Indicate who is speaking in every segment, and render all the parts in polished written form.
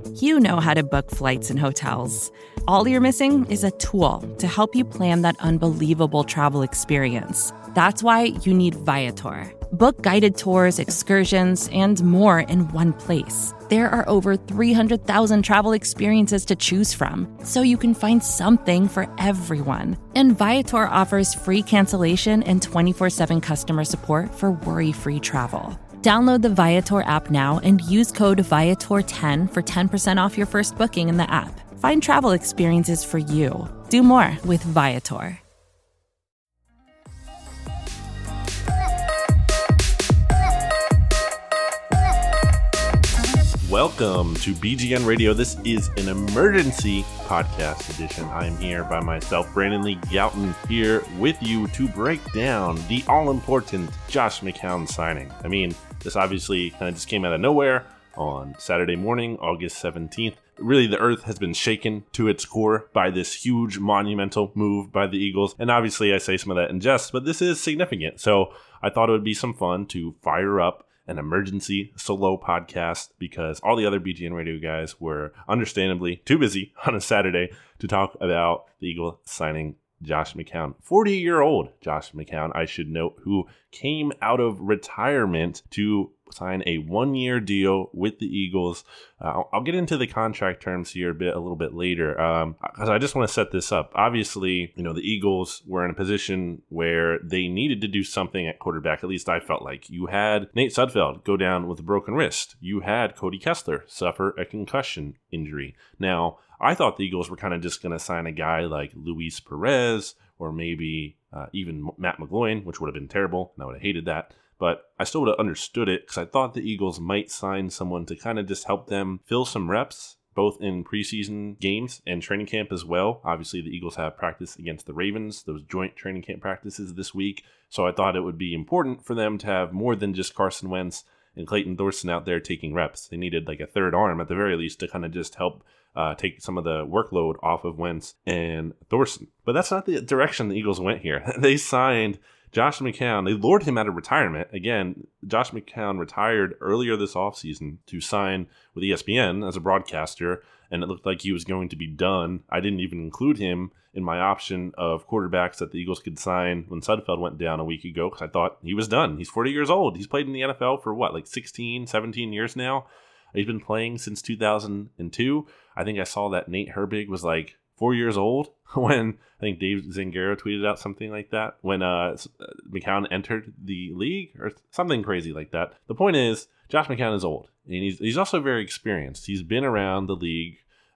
Speaker 1: You know how to book flights and hotels. All you're missing is a tool to help you plan that unbelievable travel experience. That's why you need Viator. Book guided tours, excursions, and more in one place. There are over 300,000 travel experiences to choose from, so you can find something for everyone. And Viator offers free cancellation and 24/7 customer support for worry-free travel. Download the Viator app now and use code Viator10 for 10% off your first booking in the app. Find travel experiences for you. Do more with Viator.
Speaker 2: Welcome to BGN Radio. This is an emergency podcast edition. I am here by myself, Brandon Lee Gouton, here with you to break down the all-important Josh McCown signing. I mean, this obviously kind of just came out of nowhere on Saturday morning, August 17th. Really, the earth has been shaken to its core by this huge monumental move by the Eagles. And obviously, I say some of that in jest, but this is significant. So I thought it would be some fun to fire up an emergency solo podcast because all the other BGN Radio guys were understandably too busy on a Saturday to talk about the Eagles signing Josh McCown. 40-year-old Josh McCown, I should note, who came out of retirement to sign a one-year deal with the Eagles. I'll get into the contract terms here a little bit later, because I just want to set this up. Obviously, the Eagles were in a position where they needed to do something at quarterback. At least I felt like. You had Nate Sudfeld go down with a broken wrist. You had Cody Kessler suffer a concussion injury. Now, I thought the Eagles were kind of just going to sign a guy like Luis Perez or maybe even Matt McGloin, which would have been terrible, and I would have hated that. But I still would have understood it because I thought the Eagles might sign someone to kind of just help them fill some reps, both in preseason games and training camp as well. Obviously, the Eagles have practice against the Ravens, those joint training camp practices this week. So I thought it would be important for them to have more than just Carson Wentz and Clayton Thorson out there taking reps. They needed like a third arm at the very least to kind of just help take some of the workload off of Wentz and Thorson. But that's not the direction the Eagles went here. They signed Josh McCown. They lured him out of retirement. Again, Josh McCown retired earlier this offseason to sign with ESPN as a broadcaster, and it looked like he was going to be done. I didn't even include him in my option of quarterbacks that the Eagles could sign when Sudfeld went down a week ago because I thought he was done. He's 40 years old. He's played in the NFL for 16, 17 years now. He's been playing since 2002. I think I saw that Nate Herbig was 4 years old when I think Dave Zangaro tweeted out something like that when McCown entered the league or something crazy like that. The point is, Josh McCown is old, and he's also very experienced. He's been around the league.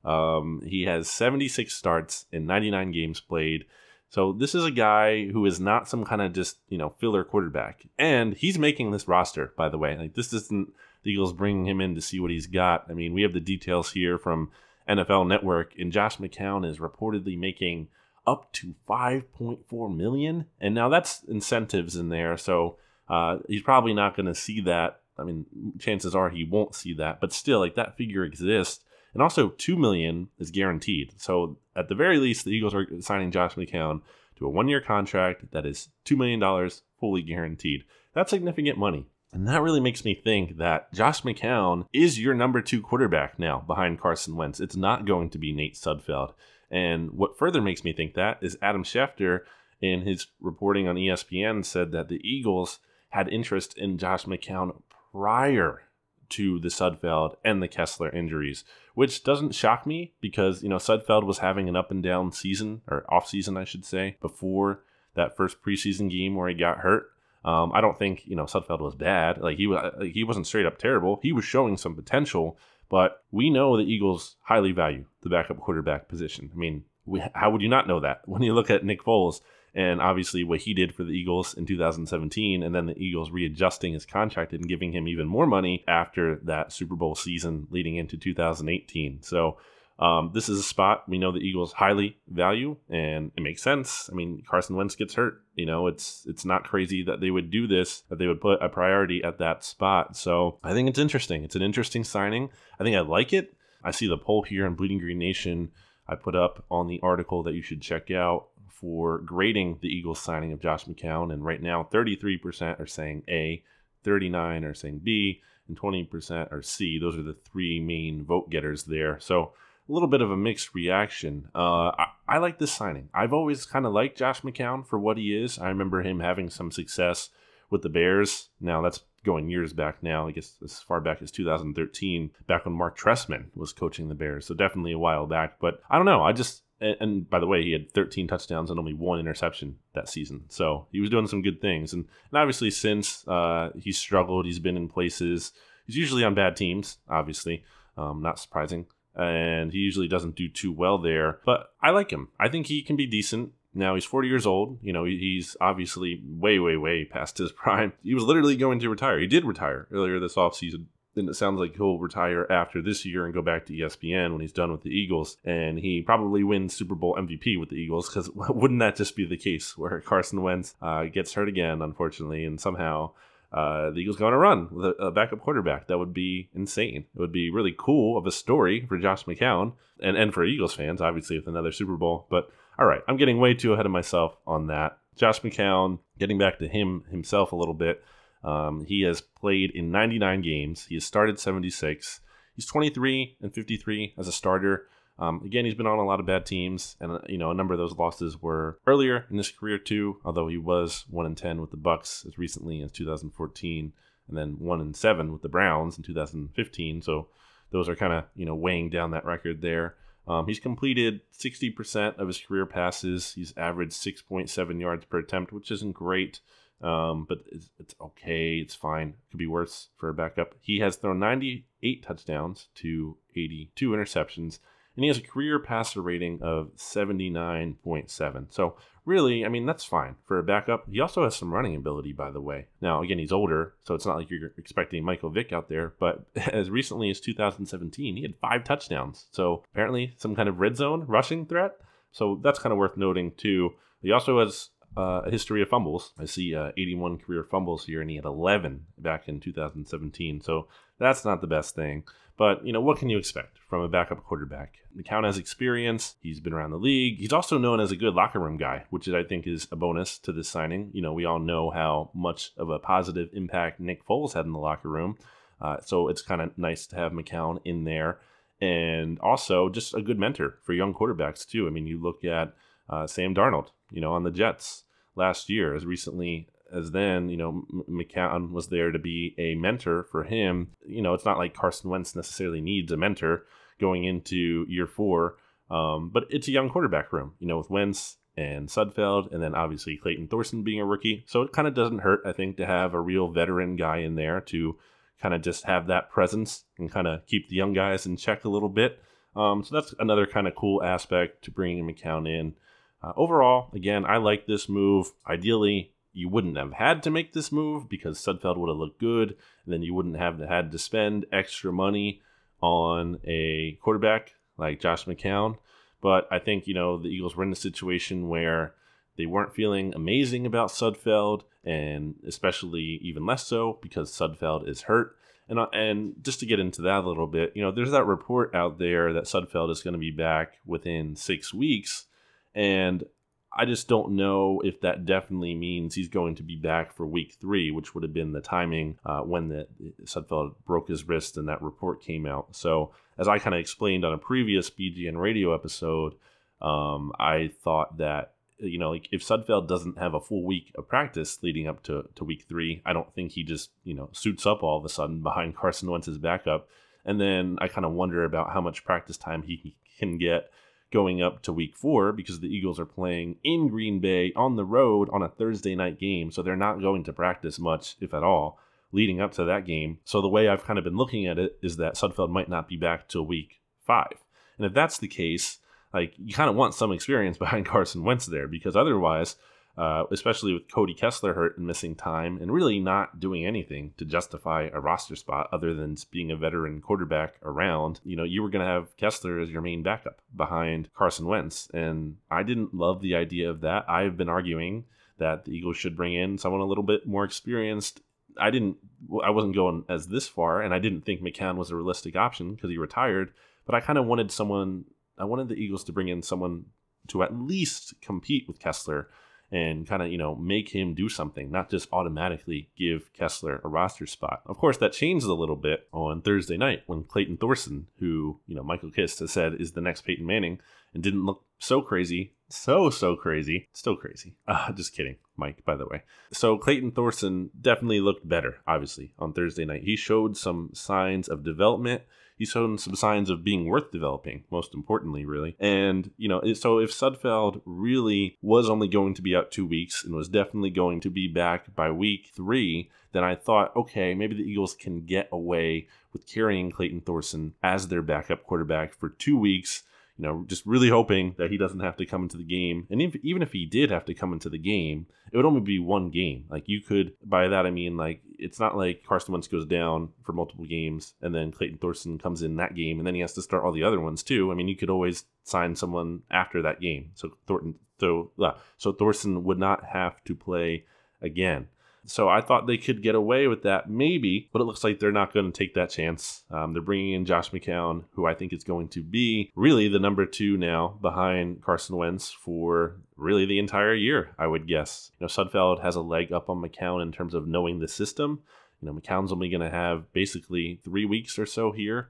Speaker 2: He has 76 starts in 99 games played. So this is a guy who is not some kind of just, filler quarterback. And he's making this roster, by the way. This isn't the Eagles bringing him in to see what he's got. I mean, we have the details here from NFL Network, and Josh McCown is reportedly making up to $5.4 million. And now that's incentives in there, so he's probably not going to see that. I mean, chances are he won't see that, but still, that figure exists. And also, $2 million is guaranteed. So at the very least, the Eagles are signing Josh McCown to a one-year contract that is $2 million fully guaranteed. That's significant money. And that really makes me think that Josh McCown is your number 2 quarterback now behind Carson Wentz. It's not going to be Nate Sudfeld. And what further makes me think that is Adam Schefter, in his reporting on ESPN, said that the Eagles had interest in Josh McCown prior to the Sudfeld and the Kessler injuries, which doesn't shock me because, Sudfeld was having an up and down season, or off season, I should say, before that first preseason game where he got hurt. I don't think, Sudfeld was bad. He wasn't straight up terrible. He was showing some potential, but we know the Eagles highly value the backup quarterback position. I mean, how would you not know that when you look at Nick Foles and obviously what he did for the Eagles in 2017, and then the Eagles readjusting his contract and giving him even more money after that Super Bowl season leading into 2018. So this is a spot we know the Eagles highly value, and it makes sense. I mean, Carson Wentz gets hurt. It's not crazy that they would do this, that they would put a priority at that spot. So I think it's interesting. It's an interesting signing. I think I like it. I see the poll here on Bleeding Green Nation I put up on the article that you should check out for grading the Eagles signing of Josh McCown. And right now, 33% are saying A, 39% are saying B, and 20% are C. Those are the three main vote getters there. So a little bit of a mixed reaction. I like this signing. I've always kind of liked Josh McCown for what he is. I remember him having some success with the Bears. Now, that's going years back now, I guess as far back as 2013, back when Mark Trestman was coaching the Bears. So definitely a while back. But I don't know. And by the way, he had 13 touchdowns and only one interception that season. So he was doing some good things. And obviously since he's struggled, he's been in places. He's usually on bad teams, obviously. Not surprising. And he usually doesn't do too well there. But I like him. I think he can be decent. Now, he's 40 years old. You know, he's obviously way, way, way past his prime. He was literally going to retire. He did retire earlier this offseason. And it sounds like he'll retire after this year and go back to ESPN when he's done with the Eagles. And he probably wins Super Bowl MVP with the Eagles, because wouldn't that just be the case where Carson Wentz gets hurt again, unfortunately, and somehow the Eagles go on a run with a backup quarterback? That would be insane. It would be really cool of a story for Josh McCown and for Eagles fans, obviously, with another Super Bowl. But all right, I'm getting way too ahead of myself on that. Josh McCown, getting back to himself a little bit. He has played in 99 games. He has started 76. He's 23-53 as a starter. Again, he's been on a lot of bad teams, and a number of those losses were earlier in his career too. Although he was 1-10 with the Bucs as recently as 2014, and then 1-7 with the Browns in 2015. So those are kind of weighing down that record there. He's completed 60% of his career passes. He's averaged 6.7 yards per attempt, which isn't great. But it's okay. It's fine. Could be worse for a backup. He has thrown 98 touchdowns to 82 interceptions, and he has a career passer rating of 79.7. So really, I mean, that's fine for a backup. He also has some running ability, by the way. Now, again, he's older, so it's not like you're expecting Michael Vick out there, but as recently as 2017, he had 5 touchdowns. So apparently some kind of red zone rushing threat. So that's kind of worth noting too. He also has a history of fumbles. I see 81 career fumbles here, and he had 11 back in 2017. So that's not the best thing. But, what can you expect from a backup quarterback? McCown has experience. He's been around the league. He's also known as a good locker room guy, which I think is a bonus to this signing. We all know how much of a positive impact Nick Foles had in the locker room. So it's kind of nice to have McCown in there. And also just a good mentor for young quarterbacks, too. I mean, you look at Sam Darnold, on the Jets last year. As recently as then, McCown was there to be a mentor for him. It's not like Carson Wentz necessarily needs a mentor going into year 4, but it's a young quarterback room, with Wentz and Sudfeld, and then obviously Clayton Thorson being a rookie. So it kind of doesn't hurt, I think, to have a real veteran guy in there to kind of just have that presence and kind of keep the young guys in check a little bit. So that's another kind of cool aspect to bringing McCown in. Overall, again, I like this move. Ideally, you wouldn't have had to make this move because Sudfeld would have looked good, and then you wouldn't have had to spend extra money on a quarterback like Josh McCown. But I think, the Eagles were in a situation where they weren't feeling amazing about Sudfeld, and especially even less so because Sudfeld is hurt. And just to get into that a little bit, there's that report out there that Sudfeld is going to be back within 6 weeks. And I just don't know if that definitely means he's going to be back for week 3, which would have been the timing when Sudfeld broke his wrist and that report came out. So as I kind of explained on a previous BGN radio episode, I thought that, if Sudfeld doesn't have a full week of practice leading up to week 3, I don't think he just, suits up all of a sudden behind Carson Wentz's backup. And then I kind of wonder about how much practice time he can get going up to week 4, because the Eagles are playing in Green Bay on the road on a Thursday night game. So they're not going to practice much, if at all, leading up to that game. So the way I've kind of been looking at it is that Sudfeld might not be back till week 5. And if that's the case, you kind of want some experience behind Carson Wentz there, because otherwise, especially with Cody Kessler hurt and missing time and really not doing anything to justify a roster spot other than being a veteran quarterback around, you were going to have Kessler as your main backup behind Carson Wentz. And I didn't love the idea of that. I've been arguing that the Eagles should bring in someone a little bit more experienced. I wasn't going as this far, and I didn't think McCown was a realistic option because he retired, but I kind of wanted the Eagles to bring in someone to at least compete with Kessler and kind of, make him do something, not just automatically give Kessler a roster spot. Of course, that changed a little bit on Thursday night when Clayton Thorson, who, Michael Kist has said is the next Peyton Manning and didn't look so crazy, so crazy, still crazy. Just kidding, Mike, by the way. So Clayton Thorson definitely looked better, obviously, on Thursday night. He showed some signs of development. He's shown some signs of being worth developing, most importantly, really. And, so if Sudfeld really was only going to be out 2 weeks and was definitely going to be back by week 3, then I thought, okay, maybe the Eagles can get away with carrying Clayton Thorson as their backup quarterback for 2 weeks, just really hoping that he doesn't have to come into the game. And even if he did have to come into the game, it would only be one game. Like, you could, by that I mean, like, it's not like Carson Wentz goes down for multiple games and then Clayton Thorson comes in that game and then he has to start all the other ones too. I mean, you could always sign someone after that game. So Thorson would not have to play again. So I thought they could get away with that maybe, but it looks like they're not going to take that chance. They're bringing in Josh McCown, who I think is going to be really the number 2 now behind Carson Wentz for really the entire year, I would guess. Sudfeld has a leg up on McCown in terms of knowing the system. McCown's only going to have basically 3 weeks or so here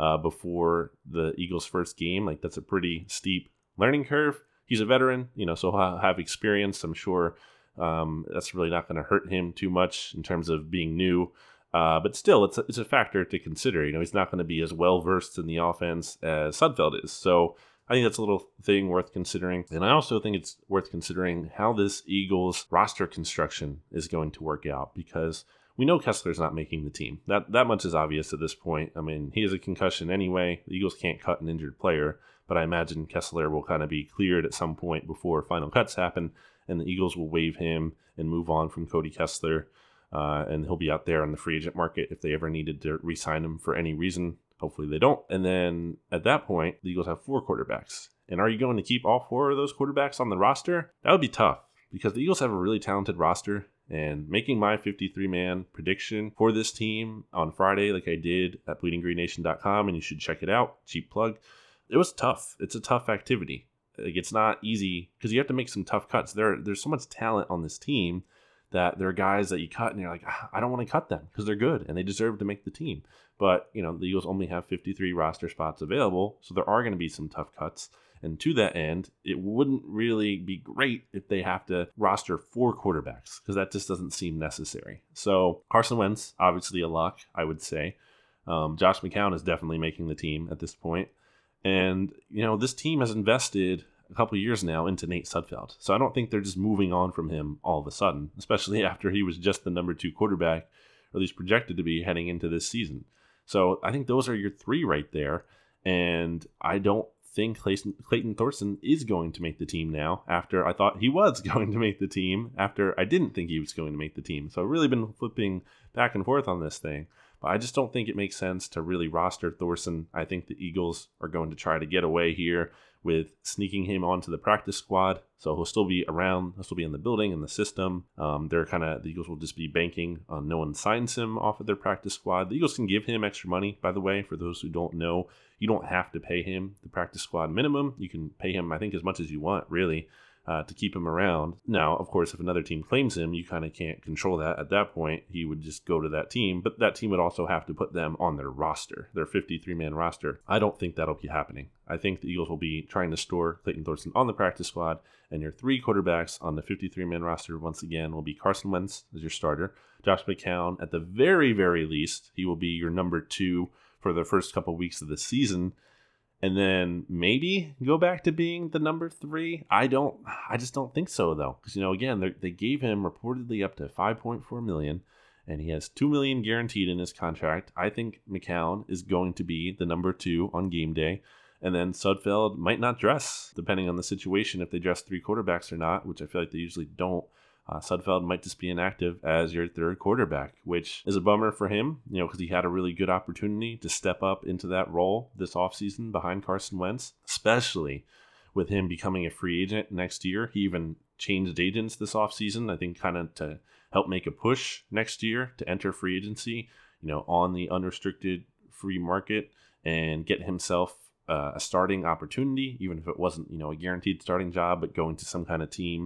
Speaker 2: before the Eagles' first game. Like, that's a pretty steep learning curve. He's a veteran, so he'll have experience, I'm sure. That's really not going to hurt him too much in terms of being new. But still, it's a factor to consider. He's not going to be as well-versed in the offense as Sudfeld is. So I think that's a little thing worth considering. And I also think it's worth considering how this Eagles roster construction is going to work out, because we know Kessler's not making the team. That much is obvious at this point. I mean, he has a concussion anyway. The Eagles can't cut an injured player, but I imagine Kessler will kind of be cleared at some point before final cuts happen, and the Eagles will waive him and move on from Cody Kessler, and he'll be out there on the free agent market if they ever needed to re-sign him for any reason. Hopefully they don't. And then at that point, the Eagles have 4 quarterbacks. And are you going to keep all 4 of those quarterbacks on the roster? That would be tough, because the Eagles have a really talented roster. And making my 53-man prediction for this team on Friday, like I did at bleedinggreennation.com, and you should check it out, cheap plug, it was tough. It's a tough activity. Like, it's not easy because you have to make some tough cuts. There's so much talent on this team that there are guys that you cut and you're like, I don't want to cut them because they're good and they deserve to make the team. But, the Eagles only have 53 roster spots available, so there are going to be some tough cuts. And to that end, it wouldn't really be great if they have to roster 4 quarterbacks, because that just doesn't seem necessary. So Carson Wentz, obviously a lock, I would say. Josh McCown is definitely making the team at this point. And, this team has invested a couple of years now into Nate Sudfeld. So I don't think they're just moving on from him all of a sudden, especially after he was just the number 2 quarterback, or at least projected to be heading into this season. So I think those are your 3 right there. And I don't think Clayton Thorson is going to make the team now, after I thought he was going to make the team, after I didn't think he was going to make the team. So I've really been flipping back and forth on this thing. But I just don't think it makes sense to really roster Thorson. I think the Eagles are going to try to get away here with sneaking him onto the practice squad. So he'll still be around. He'll still be in the building, in the system. The Eagles will just be banking on no one signs him off of their practice squad. The Eagles can give him extra money, by the way, for those who don't know. You don't have to pay him the practice squad minimum. You can pay him, I think, as much as you want, really, to keep him around. Now, of course, if another team claims him, you kind of can't control that. At that point, he would just go to that team, but that team would also have to put them on their roster, their 53-man roster. I don't think that'll be happening. I think the Eagles will be trying to store Clayton Thorson on the practice squad, and your 3 quarterbacks on the 53-man roster, once again, will be Carson Wentz as your starter, Josh McCown, at the very, very least, he will be your number 2 for the first couple weeks of the season, and then maybe go back to being the number 3. I just don't think so, though. Because, again, they gave him reportedly up to $5.4 million, and he has $2 million guaranteed in his contract. I think McCown is going to be the number 2 on game day. And then Sudfeld might not dress, depending on the situation, if they dress 3 quarterbacks or not, which I feel like they usually don't. Sudfeld might just be inactive as your 3rd quarterback, which is a bummer for him, because he had a really good opportunity to step up into that role this offseason behind Carson Wentz, especially with him becoming a free agent next year. He even changed agents this offseason, I think, kind of to help make a push next year to enter free agency, on the unrestricted free market, and get himself a starting opportunity, even if it wasn't, a guaranteed starting job, but going to some kind of team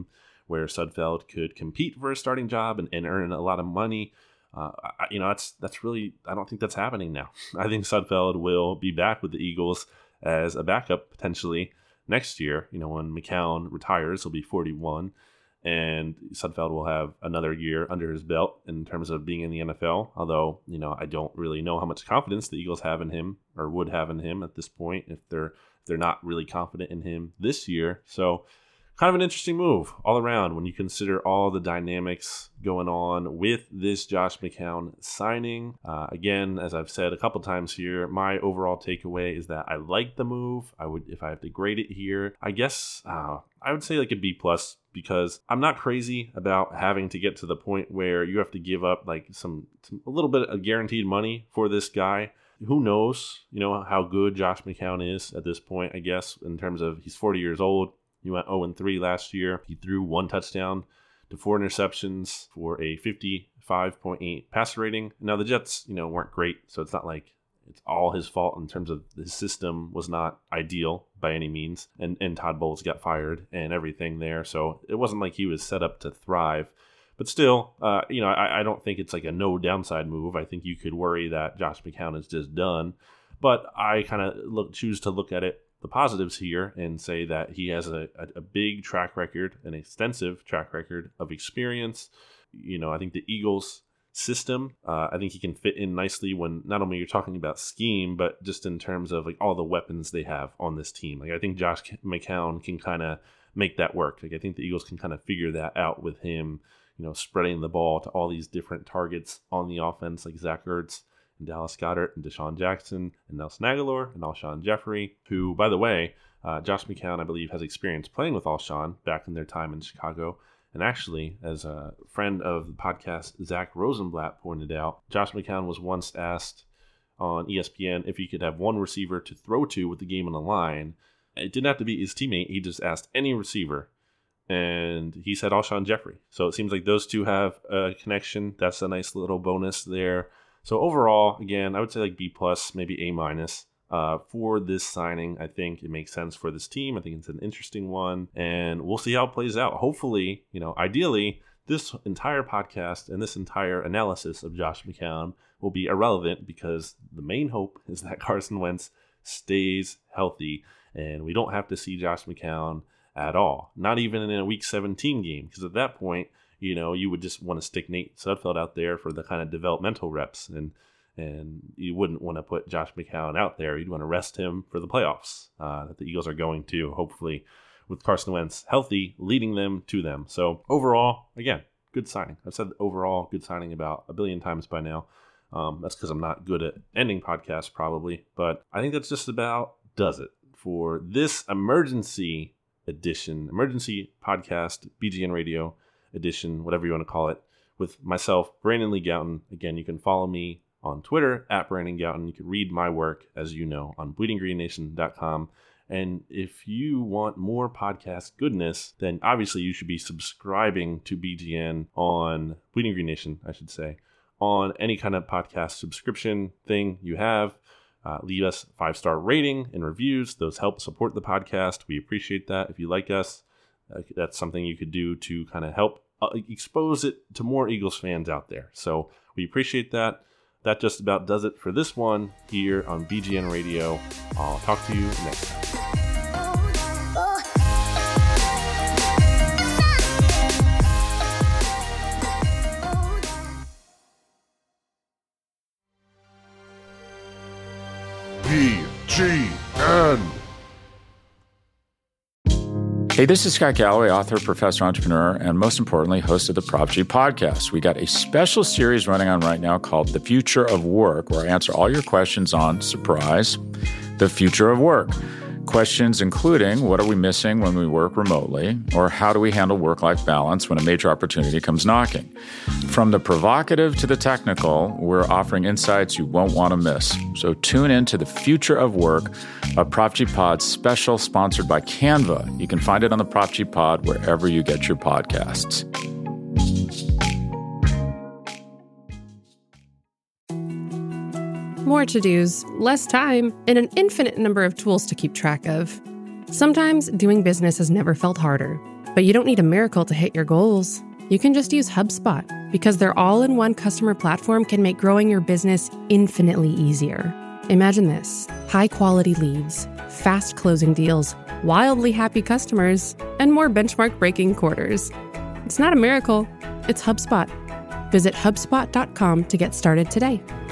Speaker 2: where Sudfeld could compete for a starting job and earn a lot of money. That's really, I don't think that's happening now. I think Sudfeld will be back with the Eagles as a backup potentially next year. When McCown retires, he'll be 41, and Sudfeld will have another year under his belt in terms of being in the NFL. Although, I don't really know how much confidence the Eagles have in him or would have in him at this point if they're not really confident in him this year. So kind of an interesting move all around when you consider all the dynamics going on with this Josh McCown signing. Again, as I've said a couple times here, my overall takeaway is that I like the move. If I have to grade it here, I guess I would say like a B+, because I'm not crazy about having to get to the point where you have to give up like a little bit of guaranteed money for this guy. Who knows, how good Josh McCown is at this point, I guess, in terms of he's 40 years old. He went 0-3 last year. He threw 1 touchdown to 4 interceptions for a 55.8 passer rating. Now, the Jets, weren't great, so it's not like it's all his fault in terms of his system was not ideal by any means. And Todd Bowles got fired and everything there, so it wasn't like he was set up to thrive. But still, I don't think it's like a no downside move. I think you could worry that Josh McCown is just done. But I kind of choose to look at it, the positives here, and say that he has a big track record, an extensive track record of experience. I think the Eagles system, I think he can fit in nicely when not only you're talking about scheme, but just in terms of like all the weapons they have on this team. Like I think Josh McCown can kind of make that work. Like I think the Eagles can kind of figure that out with him, spreading the ball to all these different targets on the offense, like Zach Ertz and Dallas Goedert and Deshaun Jackson and Nelson Aguilar and Alshon Jeffrey, who, by the way, Josh McCown, I believe, has experience playing with Alshon back in their time in Chicago. And actually, as a friend of the podcast, Zach Rosenblatt, pointed out, Josh McCown was once asked on ESPN if he could have one receiver to throw to with the game on the line. It didn't have to be his teammate. He just asked any receiver. And he said Alshon Jeffrey. So it seems like those two have a connection. That's a nice little bonus there. So overall, again, I would say like B+, maybe A- for this signing. I think it makes sense for this team. I think it's an interesting one, and we'll see how it plays out. Hopefully, ideally, this entire podcast and this entire analysis of Josh McCown will be irrelevant because the main hope is that Carson Wentz stays healthy and we don't have to see Josh McCown at all, not even in a Week 17 game, because at that point, you would just want to stick Nate Sudfeld out there for the kind of developmental reps, and you wouldn't want to put Josh McCown out there. You'd want to rest him for the playoffs that the Eagles are going to, hopefully, with Carson Wentz healthy, leading them to them. So overall, again, good signing. I've said overall good signing about a billion times by now. That's because I'm not good at ending podcasts probably, but I think that's just about does it for this emergency podcast, BGN Radio edition, whatever you want to call it, with myself, Brandon Lee Gowton. Again, you can follow me on Twitter at Brandon Gowton. You can read my work, as you know, on bleedinggreennation.com. And if you want more podcast goodness, then obviously you should be subscribing to BGN on Bleeding Green Nation, I should say, on any kind of podcast subscription thing you have. Leave us a 5-star rating and reviews. Those help support the podcast. We appreciate that. If you like us, that's something you could do to kind of help expose it to more Eagles fans out there. So we appreciate that. That just about does it for this one here on BGN Radio. I'll talk to you next time.
Speaker 3: BGN.
Speaker 4: Hey, this is Scott Galloway, author, professor, entrepreneur, and most importantly, host of the Prop G podcast. We got a special series running on right now called The Future of Work, where I answer all your questions on, surprise, the future of work. Questions including, what are we missing when we work remotely? Or how do we handle work-life balance when a major opportunity comes knocking? From the provocative to the technical, we're offering insights you won't want to miss. So tune in to The Future of Work, a Prop G Pod special sponsored by Canva. You can find it on the Prop G Pod wherever you get your podcasts.
Speaker 5: More to-dos, less time, and an infinite number of tools to keep track of. Sometimes doing business has never felt harder. But you don't need a miracle to hit your goals. You can just use HubSpot, because their all-in-one customer platform can make growing your business infinitely easier. Imagine this: high-quality leads, fast closing deals, wildly happy customers, and more benchmark-breaking quarters. It's not a miracle, it's HubSpot. Visit HubSpot.com to get started today.